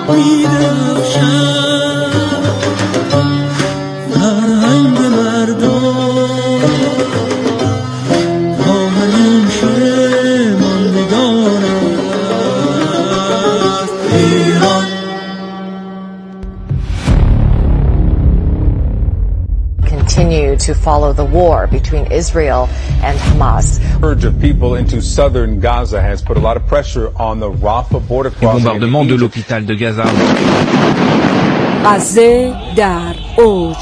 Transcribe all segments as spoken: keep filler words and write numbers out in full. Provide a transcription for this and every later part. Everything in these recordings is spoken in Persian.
to follow the war between Israel and Hamas. Surge of people into southern Gaza has put a lot of pressure on the Rafah border crossing. Bombardement de l'hôpital de Gaza. غزه در اوج.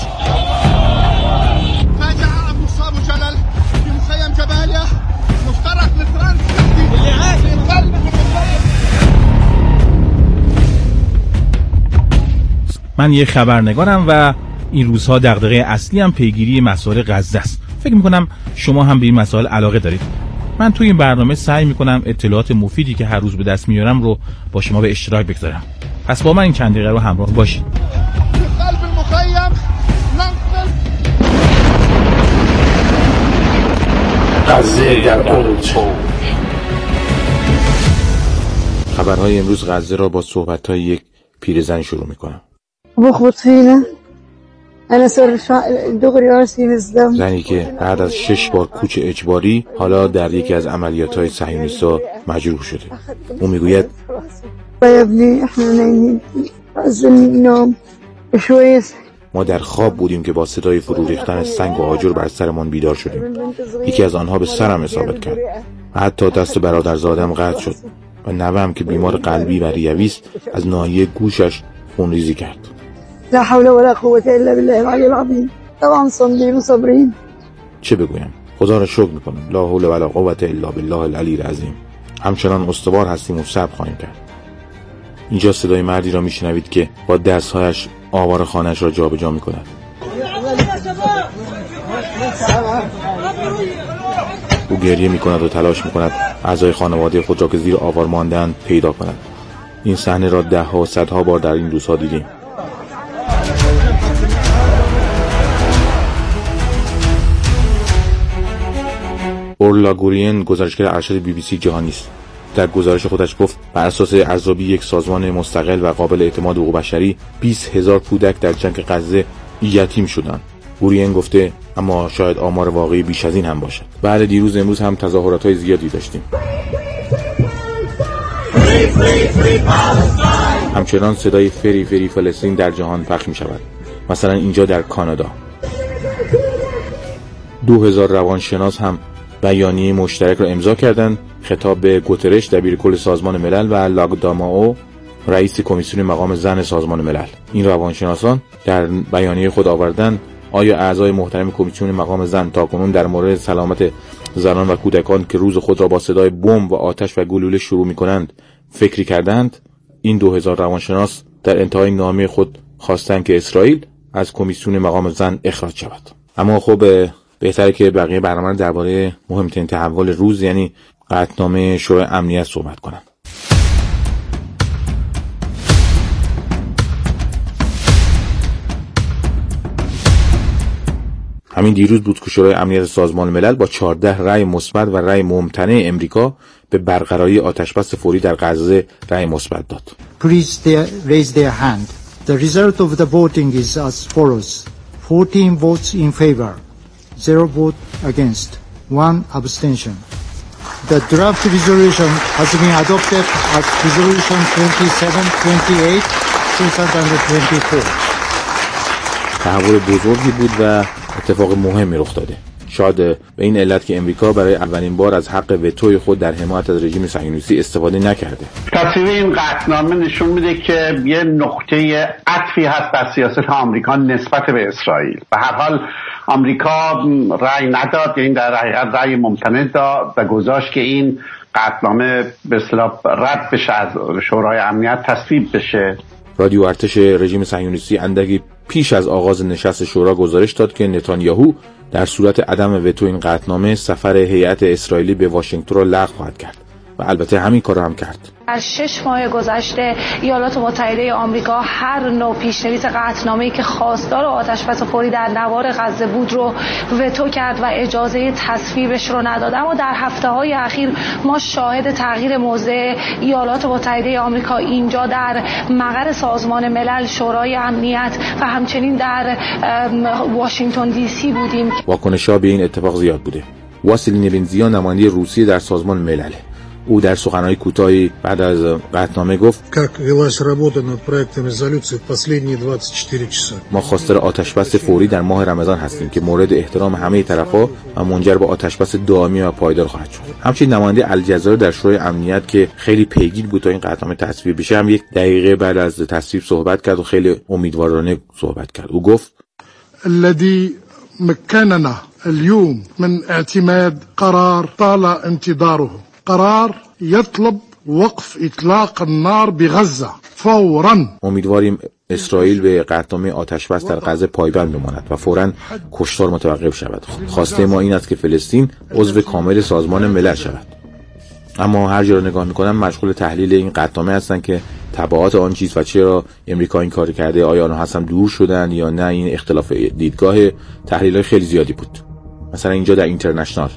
من یه خبرنگارم و این روزها دغدغه اصلی هم پیگیری مسائل غزه است. فکر میکنم شما هم به این مسائل علاقه دارید. من توی این برنامه سعی میکنم اطلاعات مفیدی که هر روز به دست میارم رو با شما به اشتراک بگذارم. پس با من این چند دقیقه رو همراه باشید. غزه در اوج. خبرهای امروز غزه را با صحبت‌های یک پیرزن شروع میکنم. زنی که بعد از شش بار کوچ اجباری حالا در یکی از عملیات‌های صهیونیست‌ها مجروح شده. او میگوید ما در خواب بودیم که با صدای فرو ریختن سنگ و آجر بر سرمان بیدار شدیم. یکی از آنها به سرم اصابت کرد و حتی دست برادرزادم قطع شد و نوام که بیمار قلبی و ریوی است از ناحیه گوشش خونریزی کرد. لا حول ولا قوة الا بالله العلی العظیم. طبعا صابرین و صابرین. چه بگویم؟ خدا را شکر میکنم. لا حول ولا قوة الا بالله العلی العظیم. همچنان استوار هستیم و صبر خواهیم کرد. اینجا صدای مردی را میشنوید که با دستهایش آوار خانه‌اش را جابجا میکند. او گریه میکند و تلاش میکند اعضای خانواده خود را که زیر آوار ماندند پیدا کند. این صحنه را ده ها و صدها بار در این روزها دیدیم. اورلا گورین گزارشگر ارشد بی بی سی جهانی است. در گزارش خودش گفت بر اساس ارزیابی یک سازمان مستقل و قابل اعتماد حقوق بشری بیست هزار کودک در جنگ غزه یتیم شدند. گورین گفته اما شاید آمار واقعی بیش از این هم باشد. بعد دیروز امروز هم تظاهرات‌های زیادی داشتیم. همچنان صدای فری فری فلسطین در جهان پخش می شود. مثلا اینجا در کانادا دو هزار روانشناس هم بیانیه مشترک را امضا کردند. خطاب به گوترش دبیرکل سازمان ملل و لاگدامائو رئیس کمیسیون مقام زن سازمان ملل. این روانشناسان در بیانیه خود آوردند آیا اعضای محترم کمیسیون مقام زن تاکنون در مورد سلامت زنان و کودکان که روز خود را با صدای بمب و آتش و گلوله شروع می‌کنند فکری کردند؟ این دو هزار روانشناس در انتهای نامه خود خواستند که اسرائیل از کمیسیون مقام زن اخراج شود. اما خب بهتره که بقیه برنامه درباره مهمترین تحول روز یعنی قطعنامه شورای امنیت صحبت کنم. همین دیروز بود که شورای امنیت سازمان ملل با چهارده رأی مثبت و رأی ممتنع امریکا به برقراری آتشبس فوری در غزه رأی مثبت داد. Please raise their hand. The result of the voting is as follows. fourteen votes in favor, zero vote against, one abstention. The draft resolution has been adopted as resolution twenty-seven twenty-eight twenty twenty-four. تحول بزرگی بود و اتفاق مهمی رخ داده. شاید به این علت که امریکا برای اولین بار از حق وتوی خود در حمایت از رژیم صهیونیستی استفاده نکرده. تصویب این قطعنامه نشون میده که یه نقطه عطفی هست در سیاست آمریکا نسبت به اسرائیل. به هر حال آمریکا رأی نداد، یعنی در حقیقت رأی ممتنع داد و گذاشت که این قطعنامه به اصطلاح رد بشه، از شورای امنیت تصویب بشه. رادیو ارتش رژیم صهیونیستی اندکی پیش از آغاز نشست شورا گزارش داد که نتانیاهو در صورت عدم وتو این قطعنامه سفر هیئت اسرائیلی به واشنگتن را لغو خواهد کرد و البته همین کار رو هم کرد. در شش ماه گذشته ایالات متحده آمریکا هر نوع پیشنویس قطعنامه‌ای که خواستار آتش‌بس فوری در نوار غزه بود رو وتو کرد و اجازه تصویبش رو نداد. اما در هفته‌های اخیر ما شاهد تغییر موضع ایالات متحده آمریکا اینجا در مقر سازمان ملل، شورای امنیت و همچنین در واشنگتن دی سی بودیم. واکنش‌ها به این اتفاق زیاد بوده. واسیلی نبنزیان نماینده روسیه در سازمان ملل، او در سخنرانی کوتاهی بعد از قطعنامه گفت ما خواستار آتشبس فوری در ماه رمضان هستیم که مورد احترام همه طرف‌ها و منجر به آتشبس دائمی و پایدار خواهد شد. همچنین نماینده الجزایر در شورای امنیت که خیلی پیگیر بود تا این قطعنامه تصویب بشه هم یک دقیقه بعد از تصویب صحبت کرد و خیلی امیدوارانه صحبت کرد. او گفت الذي مكننا اليوم من اعتماد قرار طال انتظاره قرار يطلب وقف اطلاق النار بغزه فورا. امیدواریم اسرائیل به قطعنامه آتشبس در غزه پایبند بماند و فوراً کشتار متوقف شود. خواسته ما این است که فلسطین عضو کامل سازمان ملل شود. اما هر جا رو نگاه میکنن مشغول تحلیل این قطعنامه هستن که تبعات آن چیز و چرا امریکا این کار کرده، آیا آنها هستن دور شدن یا نه. این اختلاف دیدگاه تحلیل‌های خیلی زیادی بود. مثلا اینجا در اینترنشنال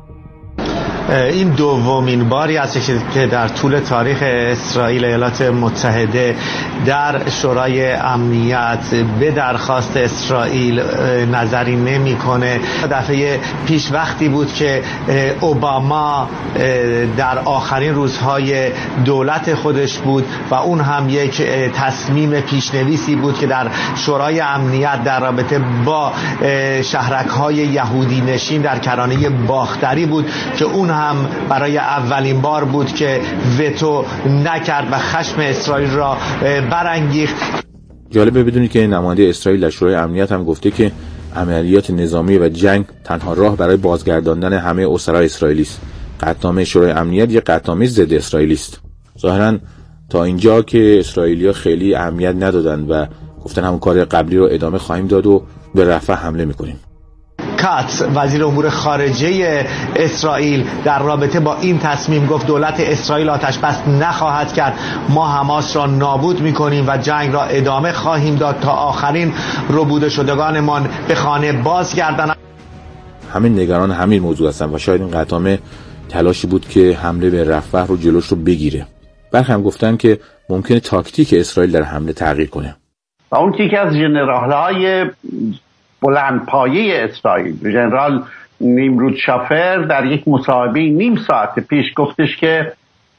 این دومین باری است که در طول تاریخ اسرائیل ایالات متحده در شورای امنیت به درخواست اسرائیل نظری نمی‌کنه. دفعه پیش وقتی بود که اوباما در آخرین روزهای دولت خودش بود و اون هم یک تصمیم پیشنویسی بود که در شورای امنیت در رابطه با شهرک‌های یهودی نشین در کرانه باختری بود که اون هم برای اولین بار بود که وتو نکرد و خشم اسرائیل را برانگیخت. جالبه بدونید که نماینده اسرائیل در شورای امنیت هم گفته که عملیات نظامی و جنگ تنها راه برای بازگرداندن همه اسرای اسرائیلی است. قطعنامه شورای امنیت یک قطعنامه ضد اسرائیلی است. ظاهراً تا اینجا که اسرائیلی‌ها خیلی اهمیت ندادن و گفتن همون کار قبلی رو ادامه خواهیم داد و به رفح حمله می‌کنیم. کاتس وزیر امور خارجه اسرائیل در رابطه با این تصمیم گفت دولت اسرائیل آتشبس نخواهد کرد، ما حماس را نابود می‌کنیم و جنگ را ادامه خواهیم داد تا آخرین ربوده شدگانمان به خانه بازگردند. همین نگران همین موضوع هستن و شاید این قطعنامه تلاشی بود که حمله به رفح رو جلوش رو بگیره. برخی هم گفتن که ممکنه تاکتیک اسرائیل در حمله تغییر کنه. و اون یکی از ژنرال‌های بلند پایه اسرائیل، ژنرال نیمرود شافر، در یک مصاحبه نیم ساعت پیش گفتش که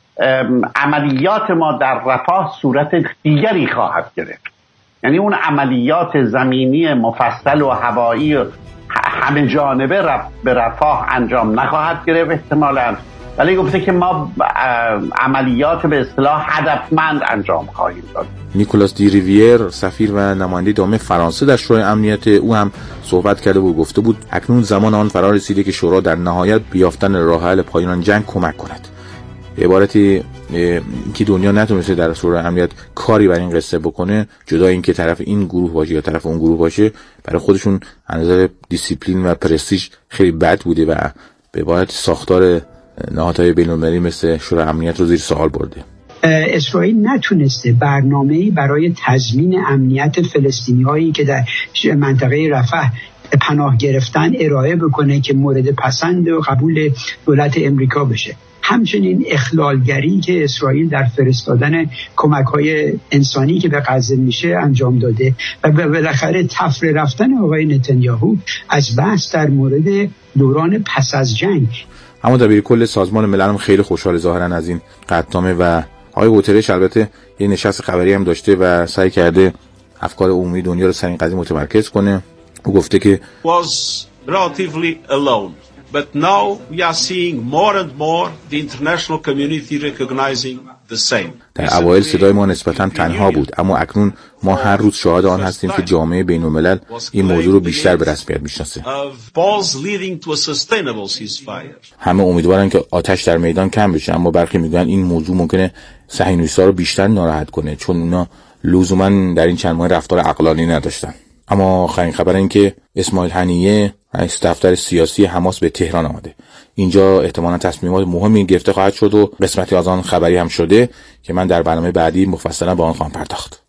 عملیات ما در رفح صورت دیگری خواهد گرفت. یعنی اون عملیات زمینی مفصل و هوایی همه جانبه به رفح انجام نخواهد گرفت احتمالاً، ولی گفته که ما عملیات به اصطلاح هدفمند انجام خواهیم داد. نیکولاس دی ریویر، سفیر و نماینده دائم فرانسه در شورای امنیت، او هم صحبت کرده و گفته بود اکنون زمان آن فرا رسیده که شورا در نهایت به یافتن راه حل پایان جنگ کمک کند. به عبارتی که دنیا نتونسته در شورای امنیت کاری بر این قصه بکنه، جدا اینکه طرف این گروه باشه یا طرف اون گروه باشه، برای خودشون از نظر دیسیپلین و پرستیژ خیلی بد بوده و به عبارتی ساختار نهادهای بین‌المللی مثل شورای امنیت رو زیر سوال برده. اسرائیل نتونسته برنامه‌ای برای تضمین امنیت فلسطینی‌هایی که در منطقه رفح پناه گرفتن ارائه بکنه که مورد پسند و قبول دولت امریکا بشه. همچنین اخلالگری که اسرائیل در فرستادن کمک‌های انسانی که به غزه میشه انجام داده و بالاخره تفره رفتن آقای نتانیاهو از بحث در مورد دوران پس از جنگ. اما دبیر کل سازمان ملل هم خیلی خوشحال ظاهرا از این قطعنامه و آقای گوترش البته یه نشست خبری هم داشته و سعی کرده افکار عمومی دنیا رو سر این قضیه متمرکز کنه. او گفته که was relatively alone but now we are seeing more and more the international community recognizing the same. در اوایل صدای ما نسبتاً تنها بود، اما اکنون ما هر روز شاهد آن هستیم که جامعه بین‌الملل این موضوع رو بیشتر به رسمیت میشناسه. همه امیدوارن که آتش در میدان کم بشه، اما برخی میگن این موضوع ممکنه صهیونیست‌ها رو بیشتر ناراحت کنه چون اونا لزوماً در این چند ماه رفتار عقلانی نداشتن. اما آخرین خبر این که اسماعیل هنیه رئیس دفتر سیاسی حماس به تهران آمده. اینجا احتمالاً تصمیمات مهمی گرفته خواهد شد و قسمتی از آن خبری هم شده که من در برنامه بعدی مفصلا با آن خواهم پرداخت.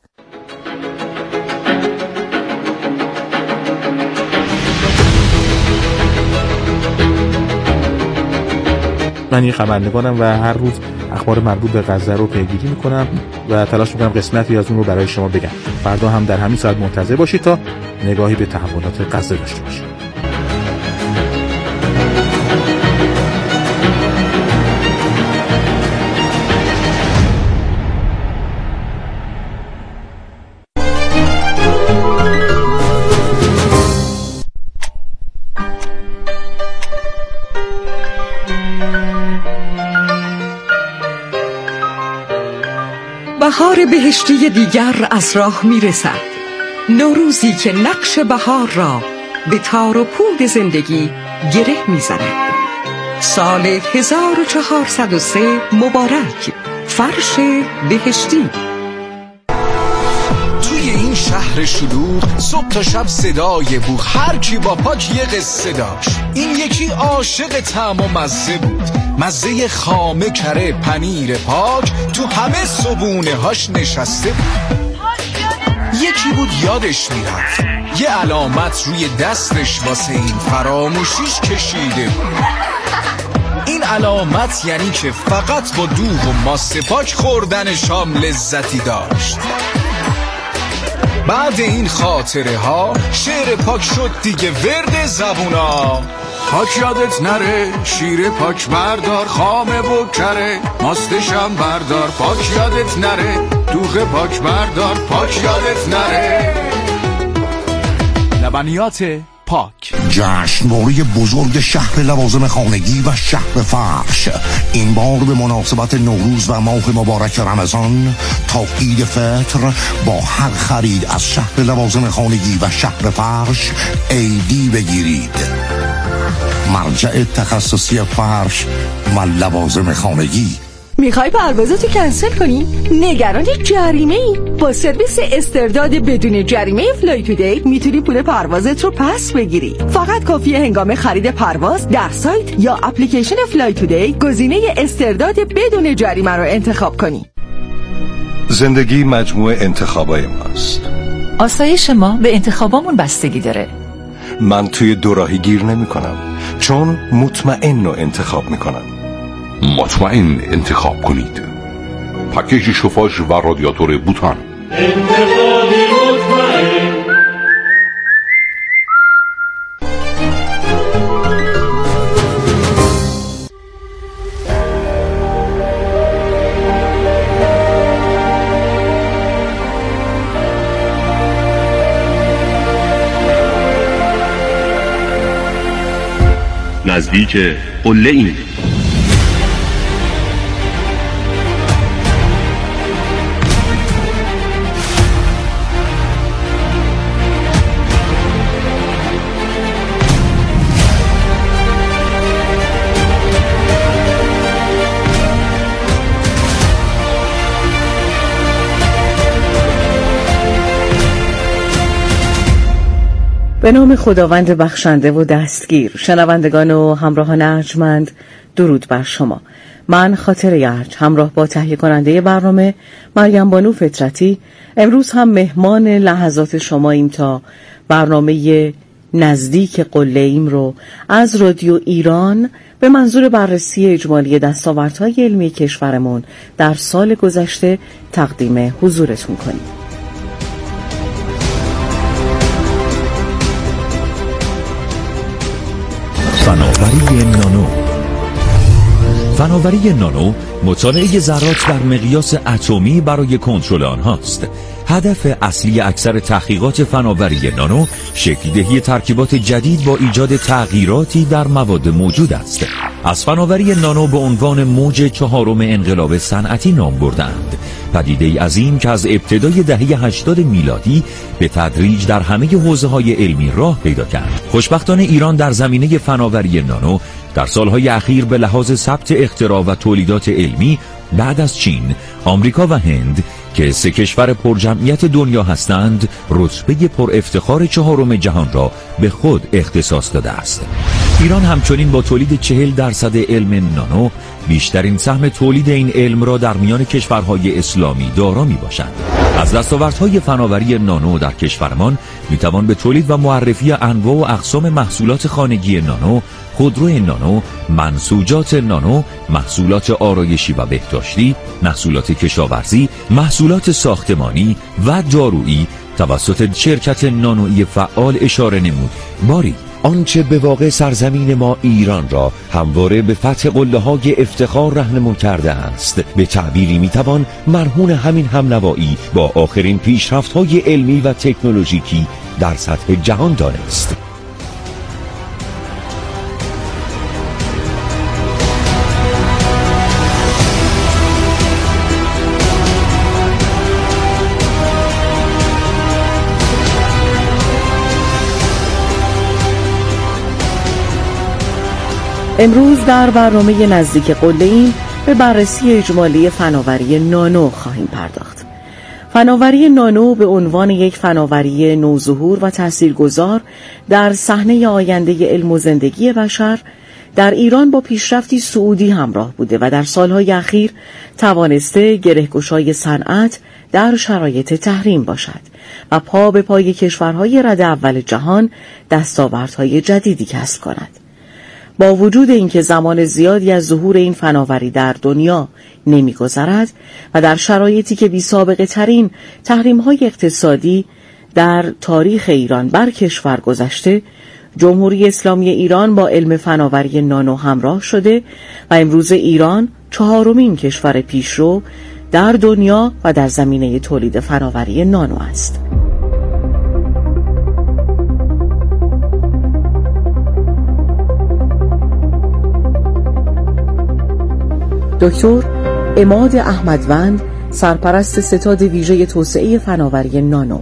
من یه خبرنگارم و هر روز اخبار مربوط به غزه رو پیگیری میکنم و تلاش میکنم قسمتی از اون رو برای شما بگم. فردا هم در همین ساعت منتظر باشید تا نگاهی به تحولات غزه داشته باشید. بهار بهشتی دیگر از راه می رسد. نوروزی که نقش بهار را به تار و پود زندگی گره می زند. سال هزار و چهارصد و سه مبارک. فرش بهشتی. توی این شهر شلوغ صبح تا شب صدای بوق، هر کی با پاک یه قصه داشت. این یکی عاشق طعم و مزه بود، مزه خامه کره پنیر پاک تو همه صبونه هاش نشسته بود. یکی بود یادش میرفت یه علامت روی دستش واسه این فراموشیش کشیده بود. این علامت یعنی که فقط با دوغ و ماسه پاک خوردن شام لذتی داشت. بعد این خاطره ها شعر پاک شد دیگه ورد زبونا. پاک یادت نره شیر پاک بردار، خامه و کره ماستشم بردار. پاک یادت نره دوغ پاک بردار، پاک یادت نره. لبنیات پاک. جشنواره بزرگ شهر لوازم خانگی و شهر فرش این بار به مناسبت نوروز و ماه مبارک رمضان تا عید فطر با هر خرید از شهر لوازم خانگی و شهر فرش ایدی بگیرید. مرجع تخصصی فرش و لوازم خانگی. میخوای پروازاتو کنسل کنی؟ نگران جریمه ای؟ با سرویس استرداد بدون جریمه فلای تودی میتونی پول پروازت رو پس بگیری. فقط کافیه هنگام خرید پرواز در سایت یا اپلیکیشن فلای تودی گزینه استرداد بدون جریمه رو انتخاب کنی. زندگی مجموعه انتخابای ماست. آسایش ما به انتخابامون بستگی داره. من توی دوراهی گیر نمی کنم چون مطمئن رو انتخاب می کنم. مطمئن انتخاب کنید. پکیج شوفاژ و رادیاتور بوتان. انتخابی مطمئن. نزدیک قله ایم. به نام خداوند بخشنده و دستگیر. شنوندگان و همراهان ارجمند، درود بر شما. من خاطر یرج همراه با تهیه کننده برنامه مریم بانو فطرتی امروز هم مهمان لحظات شماییم تا برنامه نزدیک قله ایم رو از رادیو ایران به منظور بررسی اجمالی دستاوردهای علمی کشورمون در سال گذشته تقدیم حضورتون کنیم. فناوری نانو. فناوری نانو مطالعه ذرات در مقیاس اتمی برای کنترل آنهاست. هدف اصلی اکثر تحقیقات فناوری نانو شکل دهی ترکیبات جدید با ایجاد تغییراتی در مواد موجود است. از فناوری نانو به عنوان موج چهارم انقلاب صنعتی نام بردند. پدیده‌ای عظیم که از ابتدای دهه هشتاد میلادی به تدریج در همه حوزه‌های علمی راه پیدا کرد. خوشبختانه ایران در زمینه فناوری نانو در سالهای اخیر به لحاظ ثبت اختراع و تولیدات علمی بعد از چین، آمریکا و هند که سه کشور پرجمعیت دنیا هستند رتبه پر افتخار چهارم جهان را به خود اختصاص داده است. ایران همچنین با تولید چهل درصد علم نانو بیشترین سهم تولید این علم را در میان کشورهای اسلامی دارا می باشد. از دستاوردهای فناوری نانو در کشورمان می توان به تولید و معرفی انواع و اقسام محصولات خانگی نانو، خودرو نانو، منسوجات نانو، محصولات آرایشی و بهداشتی، محصولات کشاورزی، محصولات ساختمانی و دارویی توسط شرکت نانویی فعال اشاره نمود. باری آنچه به واقع سرزمین ما ایران را همواره به فتح قله‌های افتخار راهنمون کرده است، به تعبیری میتوان مرهون همین همنوایی با آخرین پیشرفت‌های علمی و تکنولوژیکی در سطح جهان دانست. امروز در برنامه نزدیک قله‌ایم به بررسی اجمالی فناوری نانو خواهیم پرداخت. فناوری نانو به عنوان یک فناوری نوظهور و تاثیرگذار در صحنه آینده علم و زندگی بشر در ایران با پیشرفتی صعودی همراه بوده و در سالهای اخیر توانسته گره‌گشای صنعت در شرایط تحریم باشد و پا به پای کشورهای رده اول جهان دستاوردهای جدیدی کسب کند. با وجود اینکه زمان زیادی از ظهور این فناوری در دنیا نمی‌گذرد و در شرایطی که بی سابقه ترین تحریم‌های اقتصادی در تاریخ ایران بر کشور گذشته، جمهوری اسلامی ایران با علم فناوری نانو همراه شده و امروز ایران چهارمین کشور پیشرو در دنیا و در زمینه تولید فناوری نانو است. دکتر عماد احمدوند، سرپرست ستاد ویژه توسعه فناوری نانو.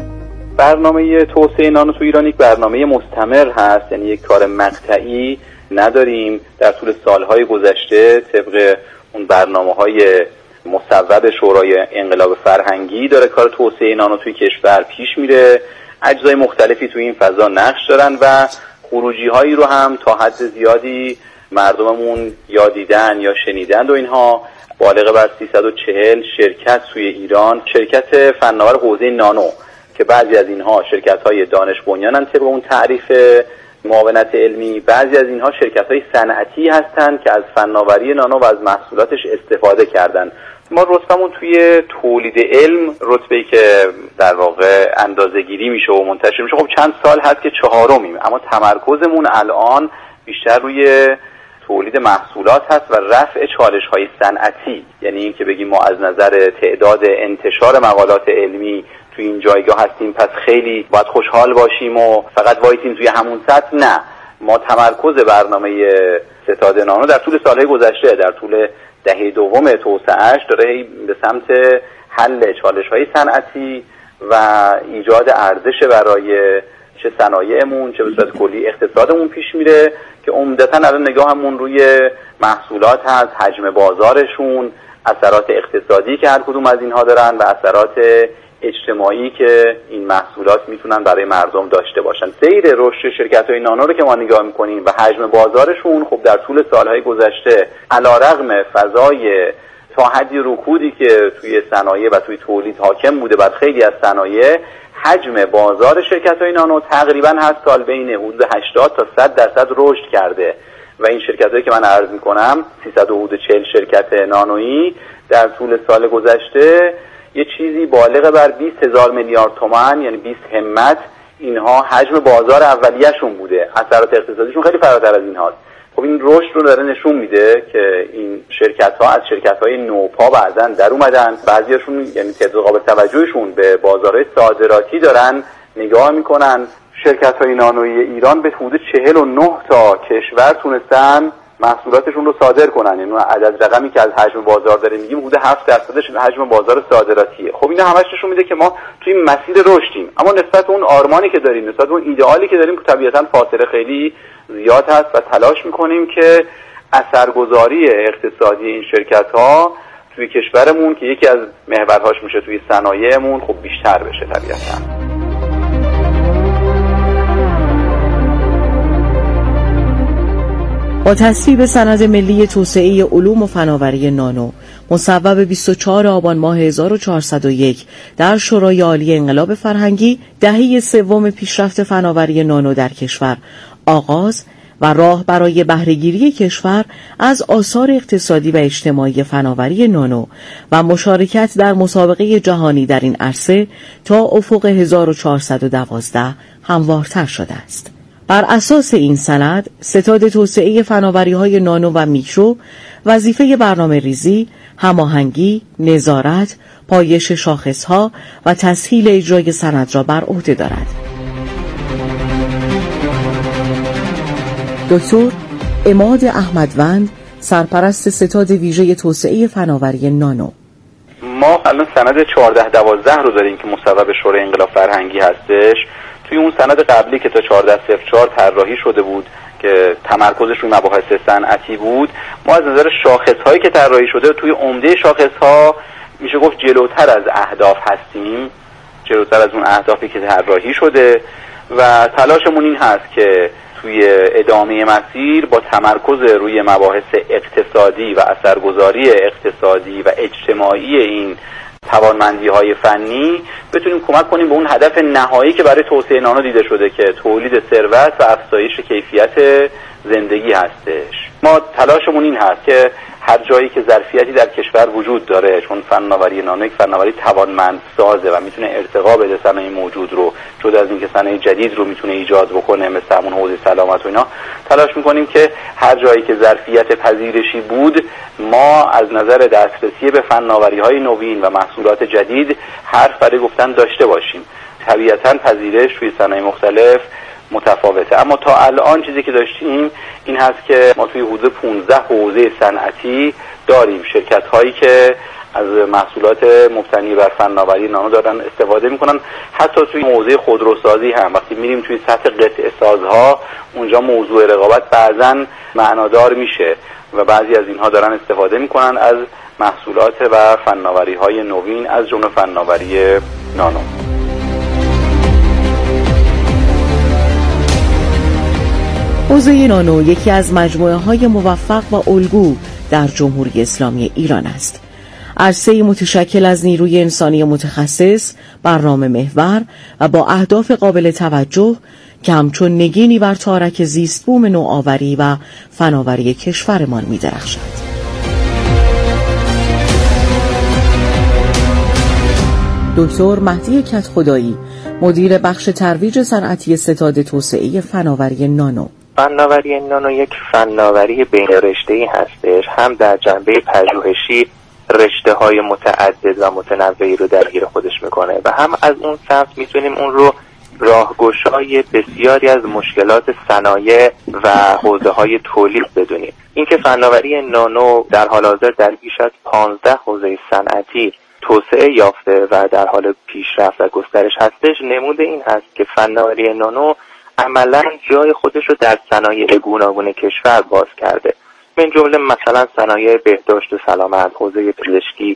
برنامه توسعه نانو تو ایران یک برنامه مستمر هست، یعنی یک کار مقطعی نداریم. در طول سالهای گذشته طبق اون برنامه‌های مصوب شورای انقلاب فرهنگی داره کار توسعه نانو توی کشور پیش میره. اجزای مختلفی توی این فضا نقش دارن و خروجی‌هایی رو هم تا حد زیادی مردممون یا دیدن یا شنیدند و اینها. بالغ بر سیصد و چهل شرکت توی ایران، شرکت فناور حوزه نانو که بعضی از اینها شرکت‌های دانش بنیانن طبق اون تعریف معاونت علمی، بعضی از اینها شرکت‌های صنعتی هستند که از فناوری نانو و از محصولاتش استفاده کردن. ما رتبمون توی تولید علم، رتبه‌ای که در واقع اندازه‌گیری میشه و منتشر میشه، خب چند سال هست که چهارمیم، اما تمرکزمون الان بیشتر روی تولید محصولات هست و رفع چالش‌های صنعتی. یعنی این که بگیم ما از نظر تعداد انتشار مقالات علمی توی این جایگاه هستیم پس خیلی باید خوشحال باشیم و فقط وایسیم توی همون سطح، نه. ما تمرکز برنامه ستاد نانو در طول سالهای گذشته، در طول دهه دوم توسعه‌اش داره به سمت حل چالش‌های صنعتی و ایجاد ارزش برای چه صنایعمون چه به صورت کلی اقتصادمون پیش میره که عمدتاً الان نگاهمون روی محصولات هست، حجم بازارشون، اثرات اقتصادی که هر کدوم از اینها دارن و اثرات اجتماعی که این محصولات میتونن برای مردم داشته باشن. سیر رشد شرکت‌های نانو رو که ما نگاه میکنیم و حجم بازارشون، خب در طول سالهای گذشته علیرغم فضای تا حدی رکودی که توی صنایع و توی تولید حاکم بوده بر خیلی از صنایع، حجم بازار شرکت‌های نانو تقریباً هر سال بین حدود هشتاد تا صد درصد رشد کرده و این شرکت‌هایی که من عرض می‌کنم سیصد و چهل شرکت نانویی در طول سال گذشته یه چیزی بالغ بر بیست هزار میلیارد تومان، یعنی بیست همت، اینها حجم بازار اولیه‌شون بوده. اثرات اقتصادیشون خیلی فراتر از این هاست. خب این رشد رو داره نشون میده که این شرکت‌ها از شرکت‌های نوپا بعداً در اومدن. بعضیاشون یعنی تعداد قابل توجهشون به بازارهای صادراتی دارن نگاه میکنن. شرکت‌های نانویی ایران به حدود چهل و نه تا کشور تونستن محصولاتشون رو صادر کنن. یعنی عدد رقمی که از حجم بازار داره میگیم حدود هفت درصدش حجم بازار صادراتیه. خب اینا همش نشون میده که ما توی مسیر رشدیم، اما نسبت اون آرمانی که داریم، نسبت اون ایدئالی که داریم، طبیعتاً فاصله خیلی زیاد هست و تلاش میکنیم که اثرگذاری اقتصادی این شرکت‌ها توی کشورمون که یکی از محورهاش میشه توی صنایعمون خب بیشتر بشه طبیعتاً. با تصویب سند ملی توسعه علوم و فناوری نانو مصوب بیست و چهارم آبان ماه هزار و چهارصد و یک در شورای عالی انقلاب فرهنگی، دهه سوم پیشرفت فناوری نانو در کشور آغاز و راه برای بهره‌گیری کشور از آثار اقتصادی و اجتماعی فناوری نانو و مشارکت در مسابقه جهانی در این عرصه تا افق هزار و چهارصد و دوازده هموارتر شده است. بر اساس این سند، ستاد توسعه فناوری‌های نانو و میکرو وظیفه برنامه ریزی، هماهنگی، نظارت، پایش شاخصها و تسهیل اجرای سند را بر عهده دارد. دکتر عماد احمدوند، سرپرست ستاد ویژه توسعه فناوری نانو: ما الان سند چهارده دوازده رو داریم که مصوب شورای انقلاب فرهنگی هستش. توی اون سند قبلی که تا چهارده صفر چهار طراحی شده بود که تمرکزش روی مباحث صنعتی بود، ما از نظر شاخص‌هایی که طراحی شده توی عمده شاخص‌ها میشه گفت جلوتر از اهداف هستیم، جلوتر از اون اهدافی که طراحی شده و تلاشمون این هست که توی ادامه مسیر با تمرکز روی مباحث اقتصادی و اثرگذاری اقتصادی و اجتماعی این توانمندی‌های فنی بتونیم کمک کنیم به اون هدف نهایی که برای توسعه نانو دیده شده که تولید ثروت و افزایش کیفیت زندگی هستش. ما تلاشمون این هست که هر جایی که ظرفیتی در کشور وجود داره، چون فناوری نانو یک فناوری توانمند سازه و میتونه ارتقا بده صنایع موجود رو، جدا از اینکه صنایع جدید رو میتونه ایجاد بکنه مثل همون حوزه سلامت و اینا، تلاش میکنیم که هر جایی که ظرفیت پذیرشی بود ما از نظر دسترسی به فناوری‌های نوین و محصولات جدید حرف برای گفتن داشته باشیم. طبیعتاً پذیرش توی صنایع مختلف متفاوته، اما تا الان چیزی که داشتیم این هست که ما توی حدود پانزده حوزه صنعتی داریم شرکت هایی که از محصولات مبتنی بر فناوری نانو دارن استفاده میکنن. حتی توی حوزه خودروسازی هم وقتی میریم توی سطح قطعه سازها، اونجا موضوع رقابت بعضن معنادار میشه و بعضی از اینها دارن استفاده میکنن از محصولات و فناوری های نوین از جمله فناوری نانو. حوزه نانو یکی از مجموعه های موفق و الگو در جمهوری اسلامی ایران است. عرصه متشکل از نیروی انسانی متخصص، برنامه محور و با اهداف قابل توجه که همچون نگینی بر تارک زیست بوم نوآوری و فناوری کشورمان می درخشد. دکتر مهدی کدخدایی، مدیر بخش ترویج صنعتی ستاد توسعه فناوری نانو: فناوری نانو یک فناوری بین رشته‌ای هستش، هم در جنبه پژوهشی رشته‌های متعدد و متنوعی رو درگیر خودش میکنه و هم از اون سمت میتونیم اون رو راهگشای بسیاری از مشکلات صنایع و حوزه‌های تولید بدونیم. اینکه فناوری نانو در حال حاضر در بیش از پانزده حوزه صنعتی توسعه یافته و در حال پیشرفت و گسترش هستش، نمود این هست که فناوری نانو عملاً جای خودش رو در صنایع گوناگون کشور باز کرده، من جمله مثلا صنایع بهداشت و سلامت، حوزه پزشکی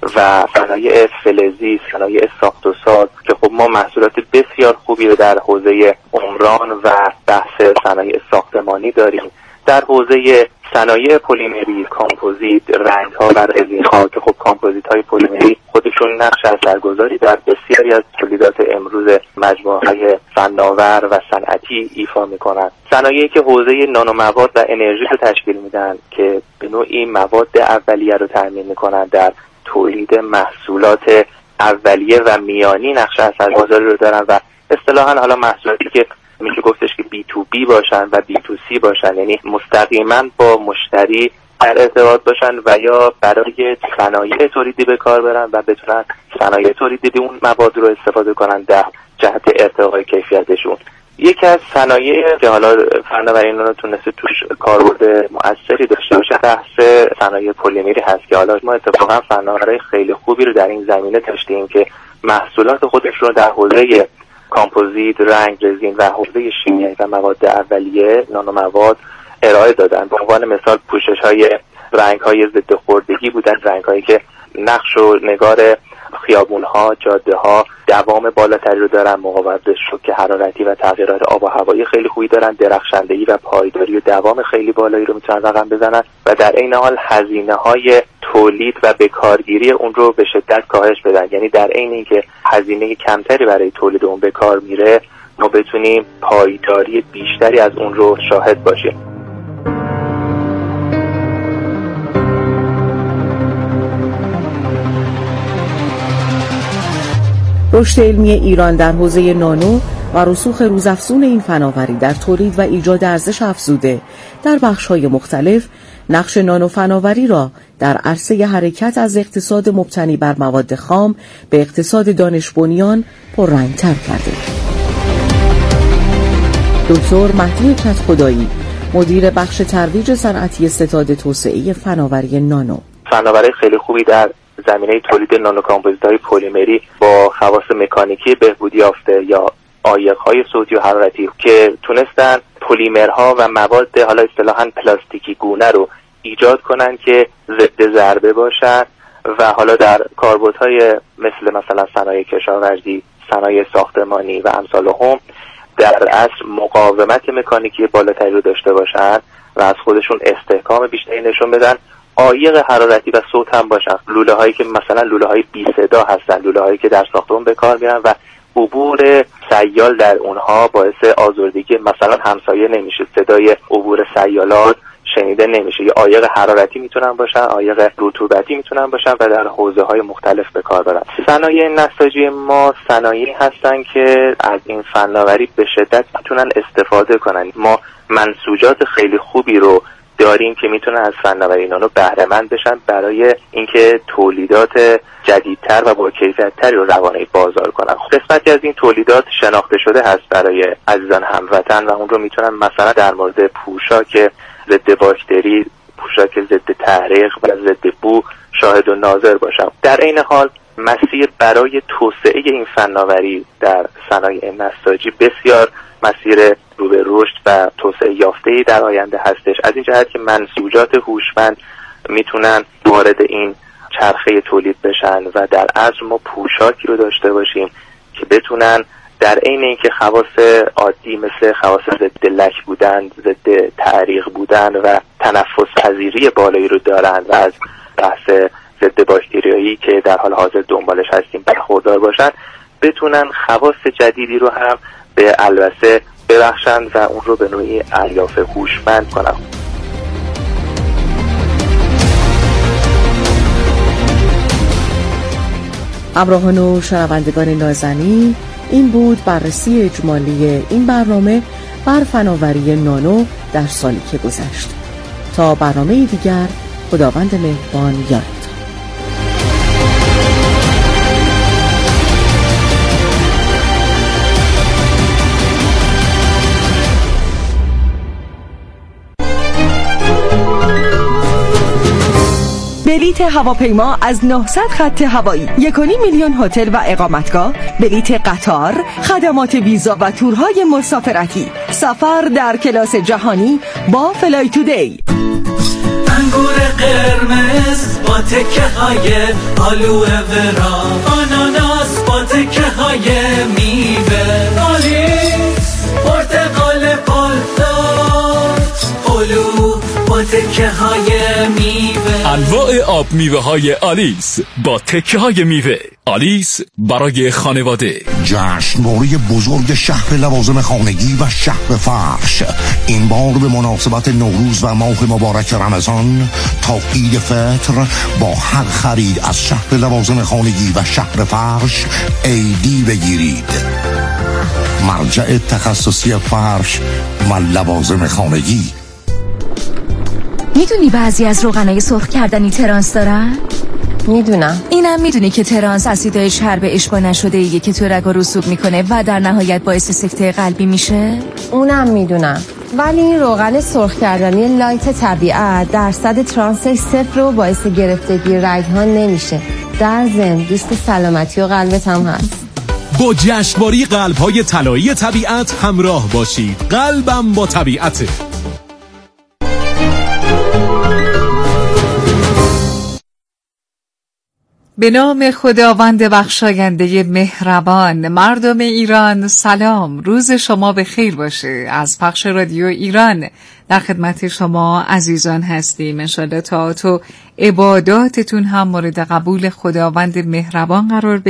و صنایع فلزی، صنایع ساخت و ساز که خب ما محصولات بسیار خوبی رو در حوزه عمران و بحث صنایع ساختمانی داریم. در حوزه صنایع پلیمری، کامپوزیت، رنگ‌ها و رزین‌ها که خب کامپوزیت‌های پلیمری خودشون نقش اثرگذاری در بسیاری از تولیدات امروز مجموعه‌های فناور و صنعتی ایفا می‌کنند. صنایعی که حوزه نانومواد و انرژی رو تشکیل میدن که به نوعی مواد اولیه رو تامین می‌کنند در تولید محصولات اولیه و میانی نقش اثرگذاری رو دارن و اصطلاحاً حالا محصولاتی که میشه گفتش که بی تو بی باشن و بی تو سی باشن، یعنی مستقیما با مشتری در ارتباط باشن و یا برای صنایع تولیدی به کار برن و بتونن صنایع تولیدی اون مواد رو استفاده کنن در جهت ارتقای کیفیتشون. یکی از صنایع که حالا فناوری نانو تونسته توش کاربرد مؤثری داشته باشه بحث صنایع پلیمری هست که حالا ما اتفاقا فناورای خیلی خوبی رو در این زمینه داشتیم که محصولات خودش رو در حوزه کامپوزیت، رنگ، رزین و حوزه شیمیایی و مواد اولیه نانو مواد ارائه دادن. به عنوان مثال پوشش های رنگ‌های ضد خوردگی بودن، رنگ‌هایی که نقش و نگار خیابون‌ها، جاده‌ها دوام بالاتری رو دارن، مقاومت به شوک حرارتی و تغییرات آب و هوایی خیلی خوبی دارن، درخشندگی و پایداری و دوام خیلی بالایی رو میتونن رقم بزنن و در عین حال هزینه‌های تولید و بکارگیری اون رو به شدت کاهش بدن. یعنی در عین اینکه هزینه کمتری برای تولید اون به کار میره، ما بتونیم پایداری بیشتری از اون رو شاهد باشیم. رشد علمی ایران در حوزه نانو و رسوخ روزافزون این فناوری در تولید و ایجاد ارزش افزوده در بخش‌های مختلف نقش نانو فناوری را در عرصه حرکت از اقتصاد مبتنی بر مواد خام به اقتصاد دانش بنیان پررنگ‌تر کرده. دکتر مهدی کدخدایی، مدیر بخش ترویج صنعتی ستاد توسعه فناوری نانو: فناوری خیلی خوبی در زمینه تولید نانوکامپوزیت‌های پلیمری با خواص مکانیکی بهبودی یافته یا عایق‌های صوتی و حرارتی که تونستن پلیمرها و مواد حالا اصطلاحاً پلاستیکی گونه رو ایجاد کنن که ضد ضربه باشن و حالا در کاربردهای مثل مثلا صنایع کشاورزی، صنایع ساختمانی و امثال هم در اصل مقاومت مکانیکی بالاتری رو داشته باشن و از خودشون استحکام بیشتری نشون بدن. عایق حرارتی و صوت هم باشن، لوله هایی که مثلا لوله های بی صدا هستن، لوله هایی که در ساختمان به کار میرن و عبور سیال در اونها باعث آزردگی مثلا همسایه نمیشه، صدای عبور سیالات شنیده نمیشه. یا عایق حرارتی میتونن باشن، عایق رطوبتی میتونن باشن و در حوزه های مختلف به کار برن. صنایع نساجی ما صنایعی هستن که از این فناوری به شدت میتونن استفاده کنن. ما منسوجات خیلی خوبی رو داریم که میتونن از فناوری نانو بهره مند بشن برای اینکه تولیدات جدیدتر و با کیفیت‌تری رو روانه بازار کنن. قسمتی از این تولیدات شناخته شده هست برای عزیزان هموطن و اون رو میتونن مثلا در مورد پوشاک ضد باکتری، پوشاک ضد تحریق و ضد بو شاهد و ناظر باشن. در این حال مسیر برای توسعه این فناوری در صنایع نساجی بسیار مسیر رو به رشد و توسعه یافته‌ای در آینده هستش، از این جهت که منسوجات هوشمند میتونن وارد این چرخه تولید بشن و در اصل ما پوشاکی رو داشته باشیم که بتونن در عین اینکه خواص عادی مثل خواص ضد لک بودن، ضد تعریق بودن و تنفس پذیری بالایی رو دارن و از بحث ضد باکتریایی که در حال حاضر دنبالش هستیم برخوردار باشن، بتونن خواص جدیدی رو هم به الوسه ببخشند و اون رو به نوعی الیاف هوشمند کنن. همراهان و شنوندگان نازنین، این بود بررسی اجمالی این برنامه بر فناوری نانو در سالی که گذشت. تا برنامه دیگر، خداوند مهربان یارتان. بلیت هواپیما از نهصد خط هوایی، یک و نیم میلیون هتل و اقامتگاه، بلیت قطار، خدمات ویزا و تورهای مسافرتی، سفر در کلاس جهانی با فلای تودی. انگور قرمز با تکه های آلوه ورا، آناناس با تکه های میوه، آلیس پرتقال پالدار، هلو با تکه های میوه. انواع آب میوه های آلیس با تکه های میوه. آلیس برای خانواده. جشنواره بزرگ شهر لوازم خانگی و شهر فرش، این بار به مناسبت نوروز و ماه مبارک رمضان تا عید فطر با هر خرید از شهر لوازم خانگی و شهر فرش ایدی بگیرید. مرجع تخصصی فرش و لوازم خانگی. میدونی بعضی از روغنای سرخ کردنی ترانس دارن؟ میدونم. اینم میدونی که ترانس اسیدهای چرب اشباع نشده ایه که تو رگا رسوب میکنه و در نهایت باعث سکته قلبی میشه؟ اونم میدونم، ولی این روغن سرخ کردنی لایت طبیعت درصد ترانسش صفر و باعث گرفتگی رگ‌ها نمیشه. در ضمن دوست سلامتی و قلبت هم هست. با جشنواره قلب‌های طلایی طبیعت همراه باشید. قلبم با طبیعته. به نام خداوند بخشاینده مهربان، مردم ایران سلام، روز شما به خیر باشه. از پخش رادیو ایران در خدمت شما عزیزان هستیم. انشالله طاعات و عباداتتون هم مورد قبول خداوند مهربان قرار بگیره.